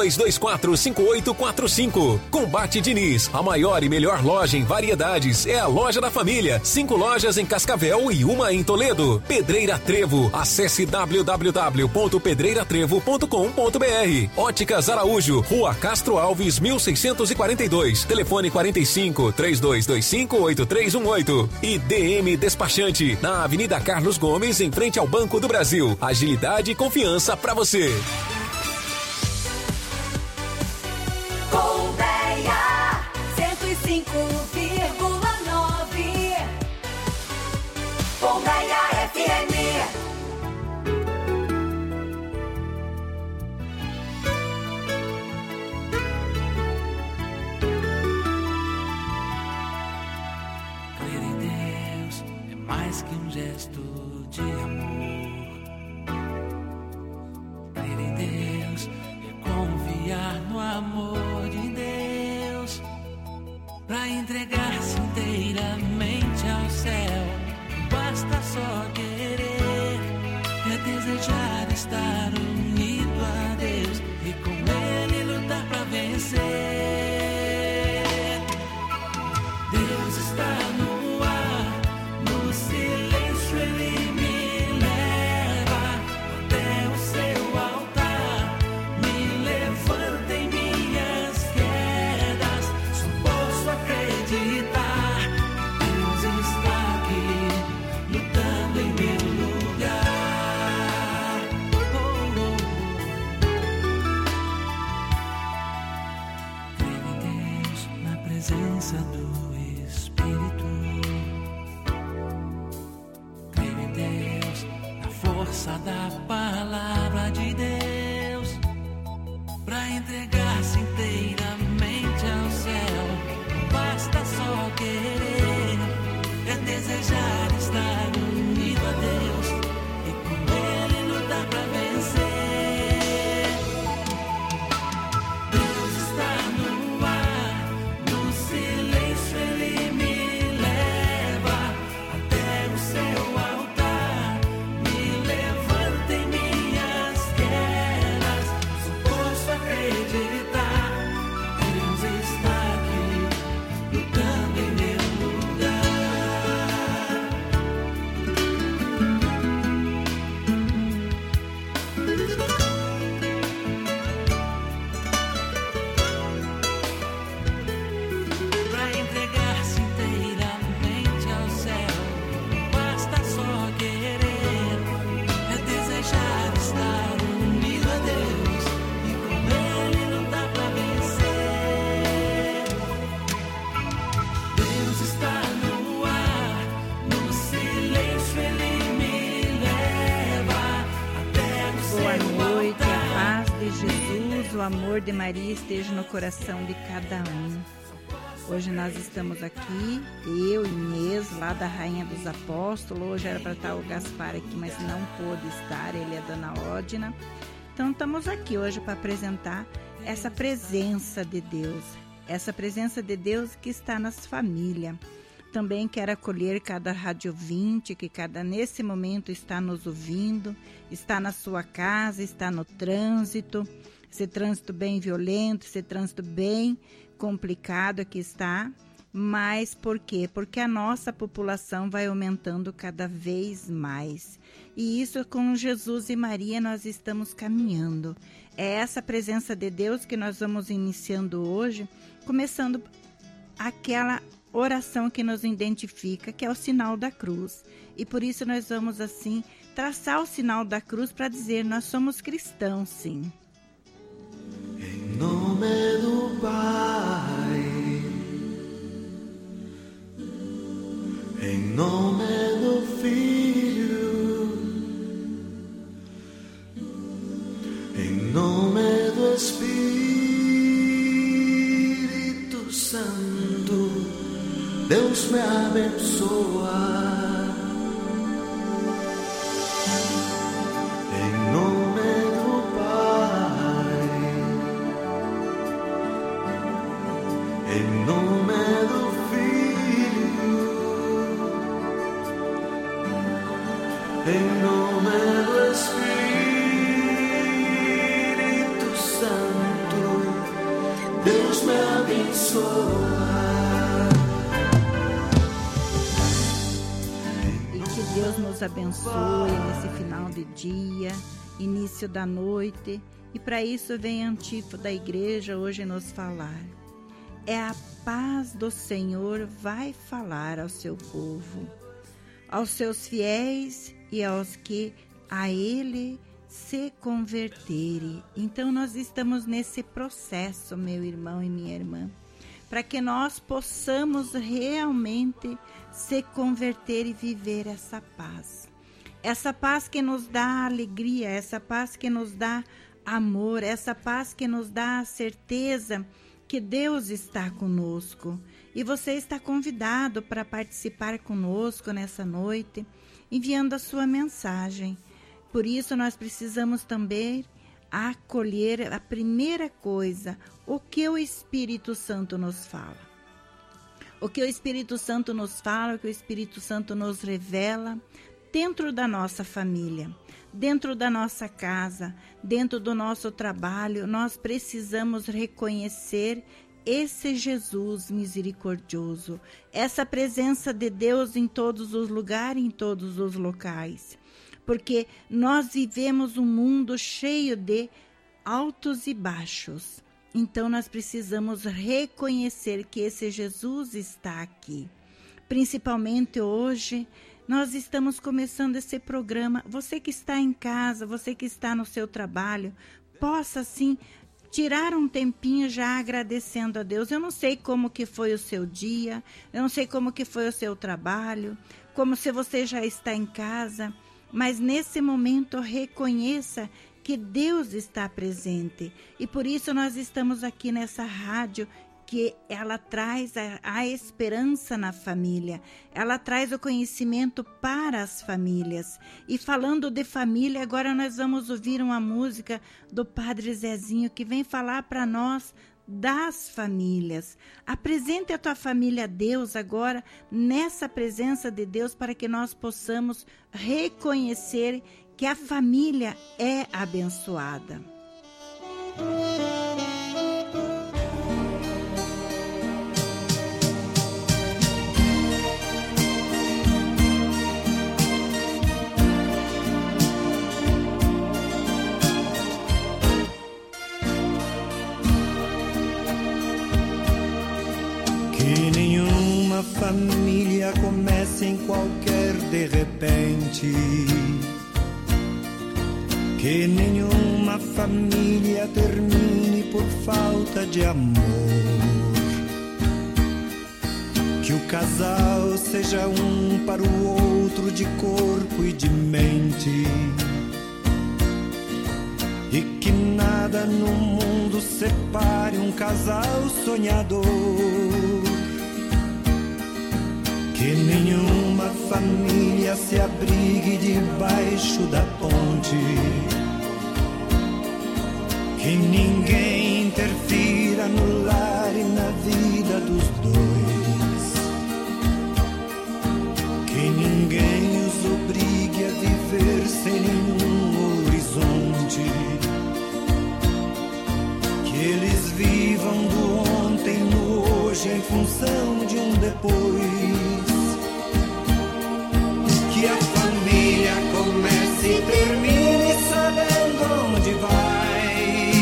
32245845. Combate Diniz, a maior e melhor loja em variedades é a loja da família. 5 lojas em Cascavel e uma em Toledo. Pedreira Trevo, acesse www.pedreiratrevo.com.br. Óticas Araújo, Rua Castro Alves, 1642. Telefone 45-3225-8318. E DM Despachante, na Avenida Carlos Gomes, em frente ao Banco do Brasil. Agilidade e confiança pra você. Colmeia 105,9. Colmeia FM. Mais que um gesto de amor. Crer em Deus é confiar no amor de Deus. Pra entregar-se inteiramente ao céu, basta só querer. É desejar estar unido a Deus e com Ele lutar pra vencer. Deus está no silêncio, Ele me leva até o seu altar, me levanta em minhas quedas. Só posso acreditar que Deus está aqui, lutando em meu lugar. Creio em Deus, na presença do Espírito. Força da palavra de Deus, pra entregar-se inteiramente ao céu, basta só querer, é desejar estar unido a Deus e com Ele lutar pra vencer. Deus está no ar, no silêncio Ele me amor de Maria esteja no coração de cada um. Hoje nós estamos aqui, eu, Inês, lá da Rainha dos Apóstolos. Hoje era para estar o Gaspar aqui, mas não pôde estar, ele é a Dona Odina. Então estamos aqui hoje para apresentar essa presença de Deus. Essa presença de Deus que está nas famílias. Também quero acolher cada rádio ouvinte que nesse momento está nos ouvindo, está na sua casa, está no trânsito, esse trânsito bem violento, esse trânsito bem complicado que está. Mas por quê? Porque a nossa população vai aumentando cada vez mais. E isso com Jesus e Maria nós estamos caminhando. É essa presença de Deus que nós vamos iniciando hoje, começando aquela oração que nos identifica, que é o sinal da cruz. E por isso nós vamos assim traçar o sinal da cruz para dizer, nós somos cristãos, sim. Em nome do Pai, em nome do Filho, em nome do Espírito Santo, Deus me abençoa. Em nome do Pai, em nome do Filho, em nome do Espírito Santo, Deus me abençoa. Deus nos abençoe nesse final de dia, início da noite. E para isso vem a antífona da igreja hoje nos falar. É a paz do Senhor vai falar ao seu povo, aos seus fiéis e aos que a Ele se converterem. Então nós estamos nesse processo, meu irmão e minha irmã, para que nós possamos realmente se converter e viver essa paz. Essa paz que nos dá alegria, essa paz que nos dá amor, essa paz que nos dá a certeza que Deus está conosco. E você está convidado para participar conosco nessa noite, enviando a sua mensagem. Por isso nós precisamos também acolher a primeira coisa, o que o Espírito Santo nos fala. O que o Espírito Santo nos fala, o que o Espírito Santo nos revela dentro da nossa família, dentro da nossa casa, dentro do nosso trabalho. Nós precisamos reconhecer esse Jesus misericordioso, essa presença de Deus em todos os lugares, em todos os locais. Porque nós vivemos um mundo cheio de altos e baixos. Então nós precisamos reconhecer que esse Jesus está aqui. Principalmente hoje, nós estamos começando esse programa. Você que está em casa, você que está no seu trabalho, possa sim tirar um tempinho já agradecendo a Deus. Eu não sei como que foi o seu dia, eu não sei como que foi o seu trabalho, como se você já está em casa, mas nesse momento reconheça que Deus está presente. E por isso nós estamos aqui nessa rádio, que ela traz a esperança na família, ela traz o conhecimento para as famílias. E falando de família, agora nós vamos ouvir uma música do Padre Zezinho, que vem falar para nós das famílias. Apresente a tua família a Deus agora, nessa presença de Deus, para que nós possamos reconhecer que a família é abençoada. Que nenhuma família comece em qualquer de repente. Que nenhuma família termine por falta de amor. Que o casal seja um para o outro de corpo e de mente. E que na nada no mundo separe um casal sonhador. Que nenhuma família se abrigue debaixo da ponte. Que ninguém interfira no lar e na vida dos dois. Que ninguém os obrigue a viver sem nenhum horizonte. Que eles vivam do ontem no hoje em função de um depois. Que a família comece e termine sabendo onde vai.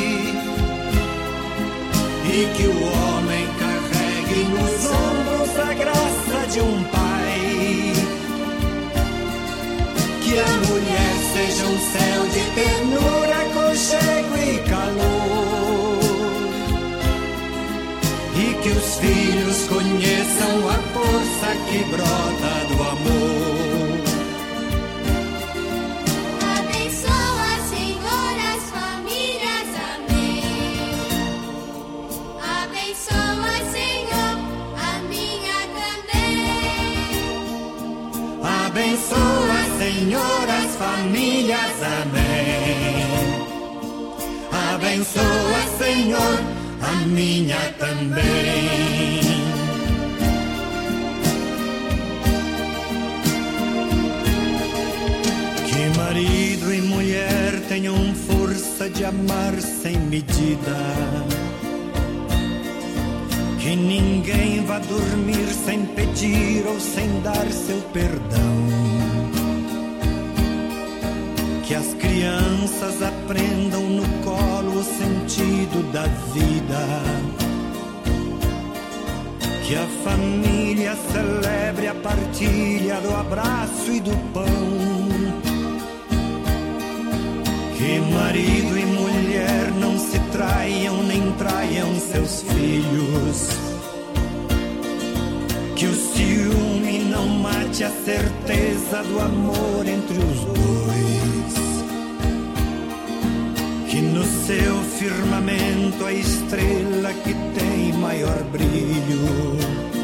E que o homem carregue nos ombros a graça de um pai. Que a mulher seja um céu de ternura, aconchego e calor. E que os filhos conheçam a força que brota do amor. Abençoa, Senhor, as famílias, amém. Abençoa, Senhor, a minha também. Abençoa, Senhor, as famílias, amém. Abençoa, Senhor, a minha também. Que marido e mulher tenham força de amar sem medida. Que ninguém vá dormir sem pedir ou sem dar seu perdão. Que as crianças aprendam no colo o sentido da vida. Que a família celebre a partilha do abraço e do pão. Que marido e mulher não se traiam nem traiam seus filhos. Que o ciúme não mate a certeza do amor entre os dois. Que no seu firmamento a estrela que tem maior brilho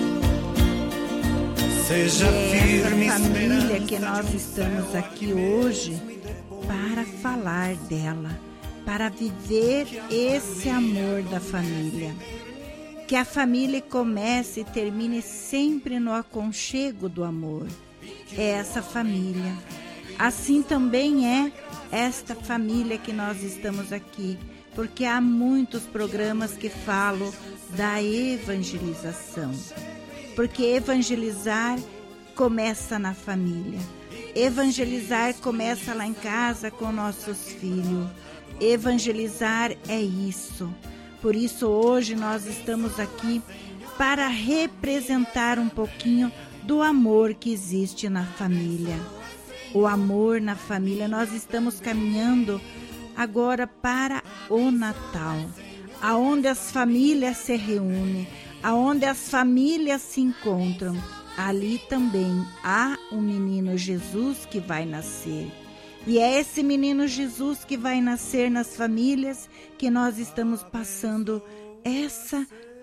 seja firme família que nós estamos aqui hoje para falar dela, para viver esse amor da família. Que a família comece e termine sempre no aconchego do amor. É essa família. Assim também é esta família que nós estamos aqui, porque há muitos programas que falam da evangelização. Porque evangelizar começa na família. Evangelizar começa lá em casa com nossos filhos. Evangelizar é isso. Por isso hoje nós estamos aqui para representar um pouquinho do amor que existe na família. O amor na família. Nós estamos caminhando agora para o Natal, aonde as famílias se reúnem, aonde as famílias se encontram. Ali também há um menino Jesus que vai nascer. E é esse menino Jesus que vai nascer nas famílias que nós estamos passando essa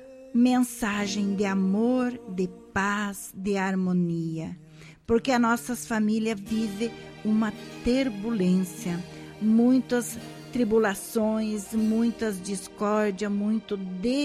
mensagem de amor, de paz, de harmonia. Porque a nossa família vive uma turbulência, muitas tribulações, muitas discórdias, muito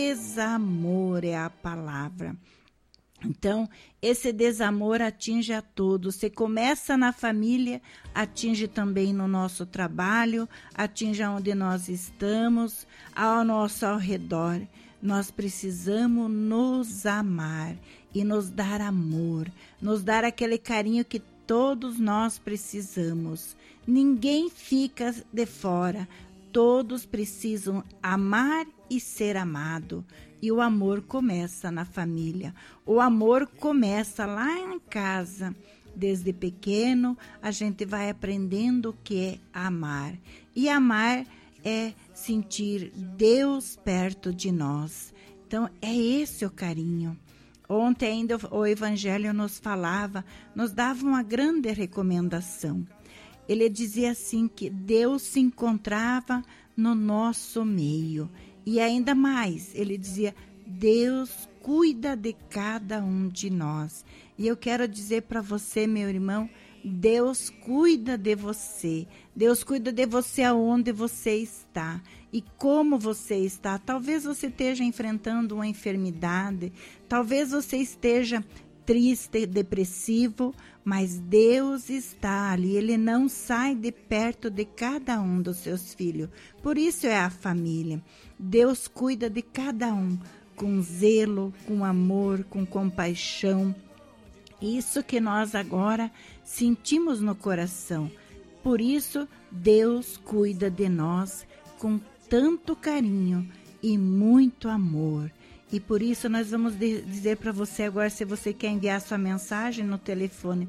desamor é a palavra. Então, esse desamor atinge a todos. Se começa na família, atinge também no nosso trabalho, atinge onde nós estamos, ao nosso ao redor. Nós precisamos nos amar e nos dar amor, nos dar aquele carinho que todos nós precisamos. Ninguém fica de fora, todos precisam amar e ser amado. E o amor começa na família, o amor começa lá em casa. Desde pequeno a gente vai aprendendo o que é amar. E amar é sentir Deus perto de nós. Então é esse o carinho. Ontem ainda o Evangelho nos falava, nos dava uma grande recomendação. ele dizia assim que Deus se encontrava no nosso meio. E ainda mais, ele dizia, Deus cuida de cada um de nós. E eu quero dizer para você, meu irmão, Deus cuida de você. Deus cuida de você aonde você está e como você está. Talvez você esteja enfrentando uma enfermidade, talvez você esteja triste, depressivo, mas Deus está ali, Ele não sai de perto de cada um dos seus filhos. Por isso é a família. Deus cuida de cada um, com zelo, com amor, com compaixão. Isso que nós agora sentimos no coração. Por isso, Deus cuida de nós com tanto carinho e muito amor. E por isso nós vamos dizer para você agora, se você quer enviar sua mensagem no telefone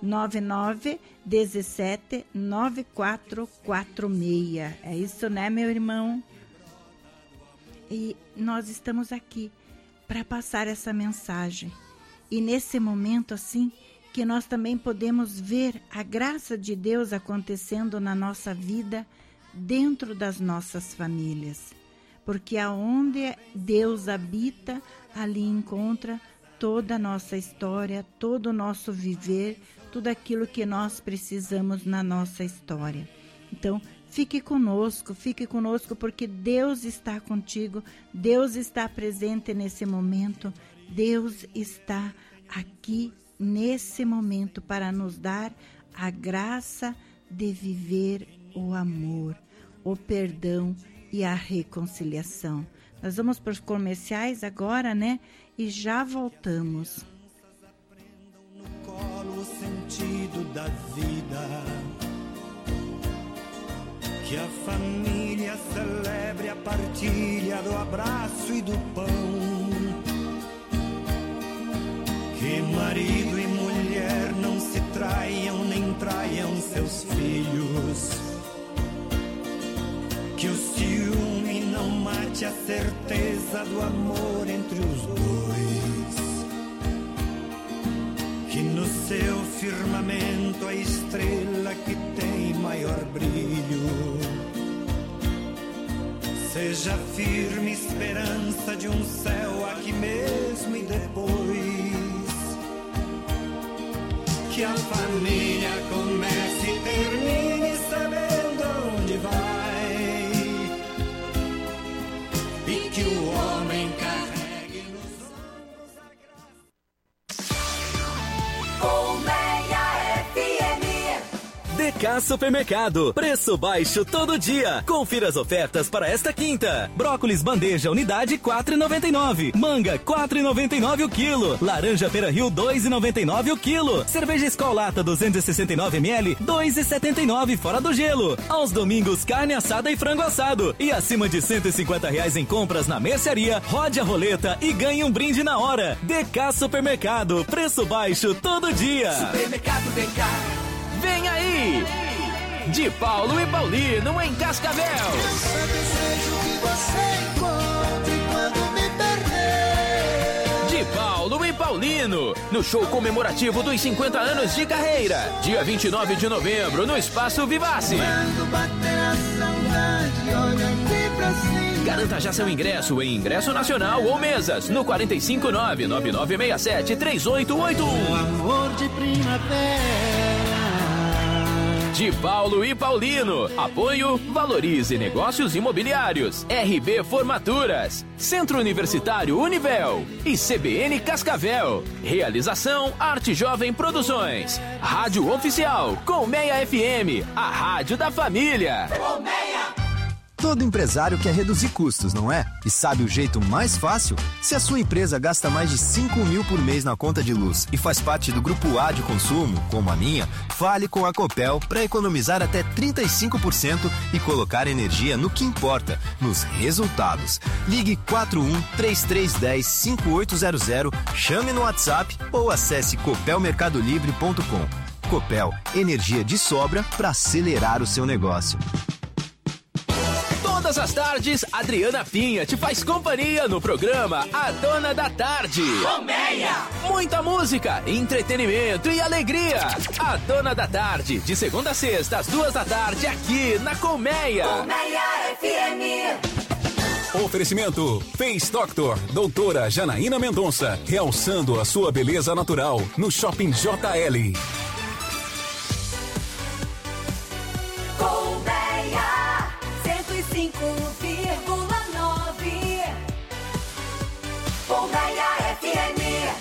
9917-9446. É isso, né, meu irmão? E nós estamos aqui para passar essa mensagem. E nesse momento assim, que nós também podemos ver a graça de Deus acontecendo na nossa vida, dentro das nossas famílias. Porque aonde Deus habita, ali encontra toda a nossa história, todo o nosso viver, tudo aquilo que nós precisamos na nossa história. Então, fique conosco, porque Deus está contigo, Deus está presente nesse momento, Deus está aqui nesse momento para nos dar a graça de viver o amor, o perdão e a reconciliação. Nós vamos para os comerciais agora, né? E já voltamos. No colo o sentido da vida, que a família celebre a partilha do abraço e do pão, que marido e mulher não se traiam nem traiam seus filhos, que o ciúme não mate a certeza do amor entre os dois, que no seu firmamento a estrela que tem maior brilho seja firme esperança de um céu aqui mesmo e depois, que a família comece e termine sabendo onde vai, e que o homem carregue nos ombros a graça. Colmeia FM. DK Supermercado, preço baixo todo dia. Confira as ofertas para esta quinta. Brócolis bandeja unidade 4,99. Manga 4,99 o quilo. Laranja Pera Rio 2,99 o quilo. Cerveja Skol Lata 269 ml 2,79 fora do gelo. Aos domingos carne assada e frango assado. E acima de R$150 em compras na mercearia, rode a roleta e ganhe um brinde na hora. DK Supermercado, preço baixo todo dia. Supermercado DK. Vem aí! De Paulo e Paulino em Cascavel. Eu só desejo que você encontre quando me perder. De Paulo e Paulino, no show comemorativo dos 50 anos de carreira. Dia 29 de novembro, no Espaço Vivace. Quando bater a saudade, olha aqui pra cima. Garanta já seu ingresso em ingresso nacional ou mesas no 459-9967-3881. Amor de primavera. De Paulo e Paulino. Apoio Valorize Negócios Imobiliários. RB Formaturas. Centro Universitário Univel. E CBN Cascavel. Realização Arte Jovem Produções. Rádio Oficial Colmeia FM. A rádio da família. Colmeia. Todo empresário quer reduzir custos, não é? E sabe o jeito mais fácil? Se a sua empresa gasta mais de 5 mil por mês na conta de luz e faz parte do grupo A de consumo, como a minha, fale com a Copel para economizar até 35% e colocar energia no que importa, nos resultados. Ligue 41-3310-5800, chame no WhatsApp ou acesse copelmercadolivre.com. Copel, energia de sobra para acelerar o seu negócio. Todas as tardes, Adriana Pinha te faz companhia no programa A Dona da Tarde. Colmeia! Muita música, entretenimento e alegria. A Dona da Tarde, de segunda a sexta, às 14h, aqui na Colmeia. Colmeia FM. Oferecimento Face Doctor, doutora Janaína Mendonça, realçando a sua beleza natural no Shopping JL. Colmeia 105,9. Colmeia FM.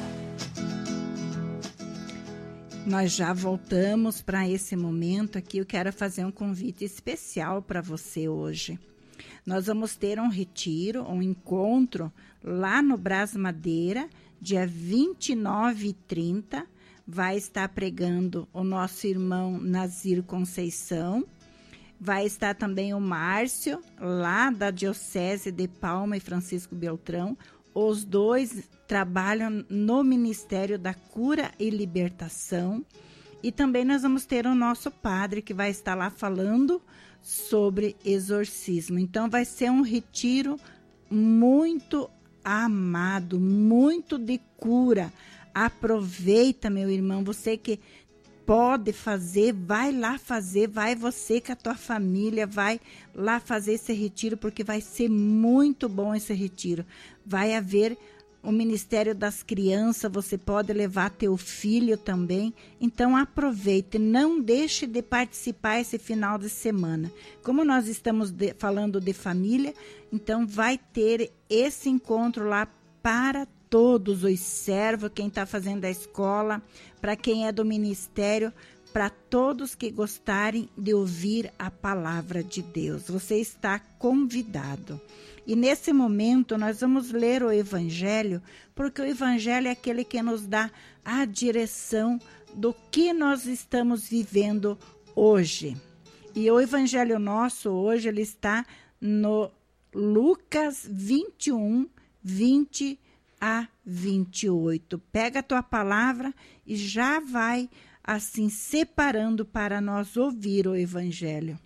Nós já voltamos para esse momento aqui. Eu quero fazer um convite especial para você hoje. Nós vamos ter um retiro, um encontro lá no Brás Madeira, dia 29 e 30. Vai estar pregando o nosso irmão Nazir Conceição. Vai estar também o Márcio, lá da Diocese de Palma e Francisco Beltrão. Os dois trabalham no Ministério da Cura e Libertação. E também nós vamos ter o nosso padre que vai estar lá falando sobre exorcismo. Então vai ser um retiro muito amado, muito de cura. Aproveita, meu irmão, você que pode fazer, vai lá fazer, vai você com a tua família, vai lá fazer esse retiro, porque vai ser muito bom esse retiro. Vai haver o Ministério das Crianças, você pode levar teu filho também. Então aproveite, não deixe de participar esse final de semana. Como nós estamos falando de família, então vai ter esse encontro lá para todos os servos, quem está fazendo a escola, para quem é do ministério, para todos que gostarem de ouvir a palavra de Deus. Você está convidado. E nesse momento nós vamos ler o Evangelho, porque o Evangelho é aquele que nos dá a direção do que nós estamos vivendo hoje. E o Evangelho nosso hoje, ele está no Lucas 21, 20 a 28. Pega a tua palavra e já vai assim separando para nós ouvir o Evangelho.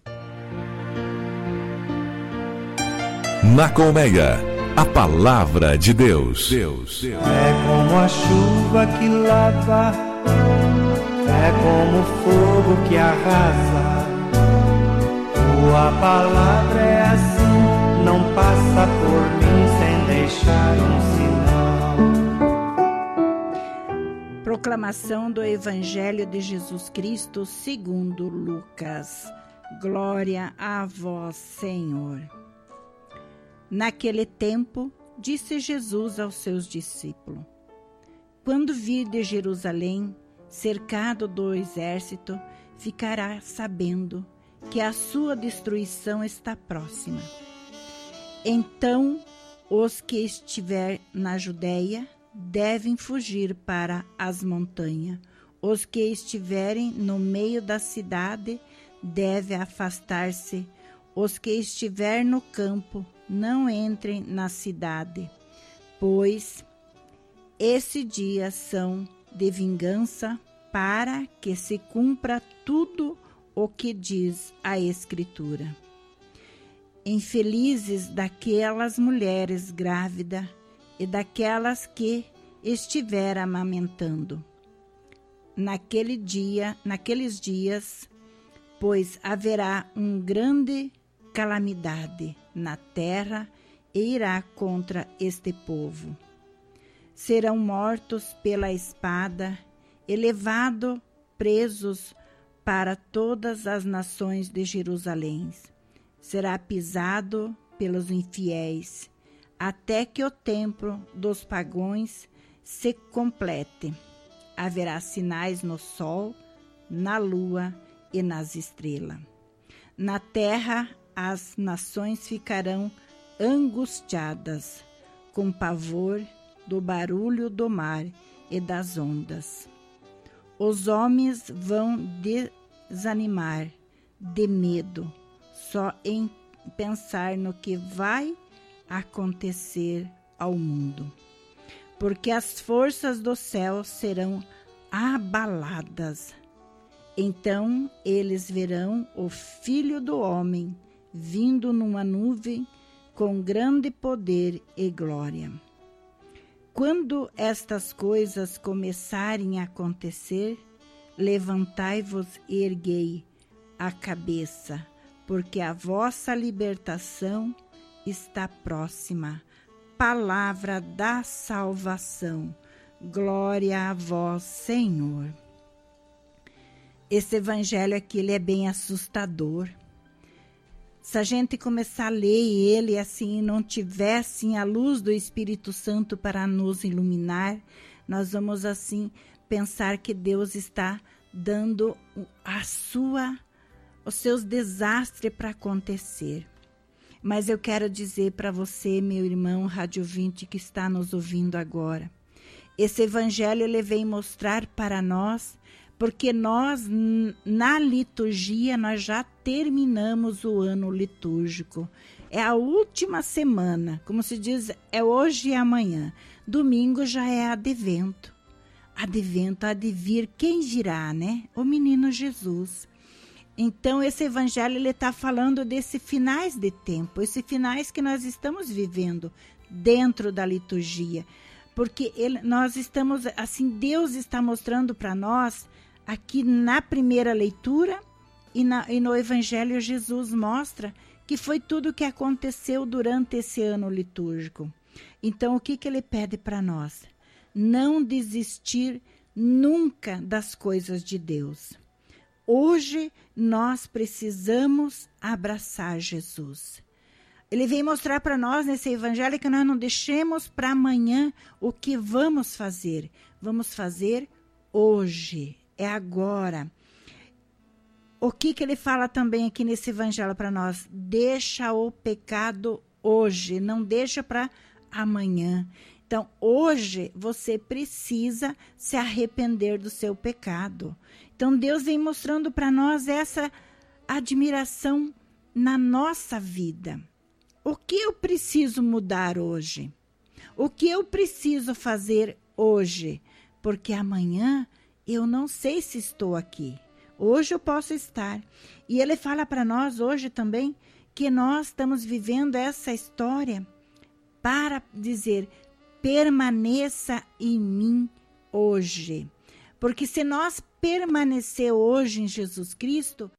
Na Colmeia, a palavra de Deus. É como a chuva que lava, é como o fogo que arrasa. Tua palavra é assim, não passa por mim sem deixar um sinal. Proclamação do Evangelho de Jesus Cristo segundo Lucas. Glória a vós, Senhor. Naquele tempo, disse Jesus aos seus discípulos: quando virdes Jerusalém, cercado do exército, ficará sabendo que a sua destruição está próxima. Então, os que estiver na Judeia devem fugir para as montanhas. Os que estiverem no meio da cidade devem afastar-se. Os que estiver no campo não entrem na cidade, pois esse dia são de vingança, para que se cumpra tudo o que diz a Escritura. Infelizes daquelas mulheres grávidas e daquelas que estiveram amamentando. Naqueles dias, pois haverá grande calamidade na terra e irá contra este povo. Serão mortos pela espada e levados presos para todas as nações de Jerusalém. Será pisado pelos infiéis, até que o tempo dos pagãos se complete. Haverá sinais no sol, na lua e nas estrelas. Na terra, as nações ficarão angustiadas, com pavor do barulho do mar e das ondas. Os homens vão desanimar de medo, só em pensar no que vai acontecer ao mundo. Porque as forças do céu serão abaladas. Então eles verão o Filho do Homem vindo numa nuvem com grande poder e glória. Quando estas coisas começarem a acontecer, levantai-vos e erguei a cabeça, porque a vossa libertação está próxima. Palavra da salvação. Glória a vós, Senhor. Esse evangelho aqui, ele é bem assustador. Se a gente começar a ler ele assim, não tivesse a luz do Espírito Santo para nos iluminar, nós vamos assim pensar que Deus está dando os seus desastres para acontecer. Mas eu quero dizer para você, meu irmão rádio ouvinte que está nos ouvindo agora, esse evangelho ele vem mostrar para nós, porque nós, na liturgia, nós já terminamos o ano litúrgico. É a última semana, como se diz, é hoje e amanhã. Domingo já é advento. Advento, há de vir quem virá, né? O menino Jesus. Então, esse evangelho ele está falando desses finais de tempo, esses finais que nós estamos vivendo dentro da liturgia. Porque nós estamos, assim, Deus está mostrando para nós, aqui na primeira leitura e no evangelho, Jesus mostra que foi tudo o que aconteceu durante esse ano litúrgico. Então, o que ele pede para nós? Não desistir nunca das coisas de Deus. Hoje, nós precisamos abraçar Jesus. Ele vem mostrar para nós nesse evangelho que nós não deixemos para amanhã o que vamos fazer. Vamos fazer hoje, é agora. O que ele fala também aqui nesse evangelho para nós? Deixa o pecado hoje, não deixa para amanhã. Então, hoje você precisa se arrepender do seu pecado. Então, Deus vem mostrando para nós essa admiração na nossa vida. O que eu preciso mudar hoje? O que eu preciso fazer hoje? Porque amanhã eu não sei se estou aqui. Hoje eu posso estar. E ele fala para nós hoje também que nós estamos vivendo essa história para dizer: permaneça em mim hoje. Porque se nós permanecer hoje em Jesus Cristo,